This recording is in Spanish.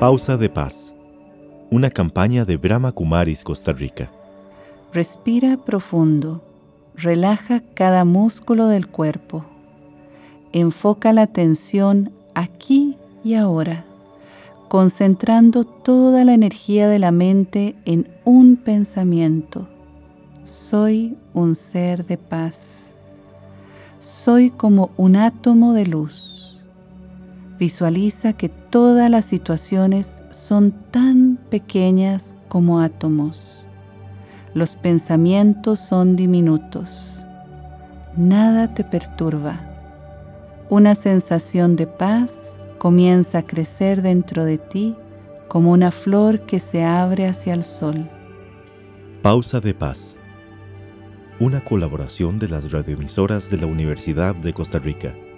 Pausa de Paz, una campaña de Brahma Kumaris, Costa Rica. Respira profundo, relaja cada músculo del cuerpo. Enfoca la atención aquí y ahora, concentrando toda la energía de la mente en un pensamiento. Soy un ser de paz. Soy como un átomo de luz. Visualiza que todas las situaciones son tan pequeñas como átomos. Los pensamientos son diminutos. Nada te perturba. Una sensación de paz comienza a crecer dentro de ti como una flor que se abre hacia el sol. Pausa de Paz, una colaboración de las radioemisoras de la Universidad de Costa Rica.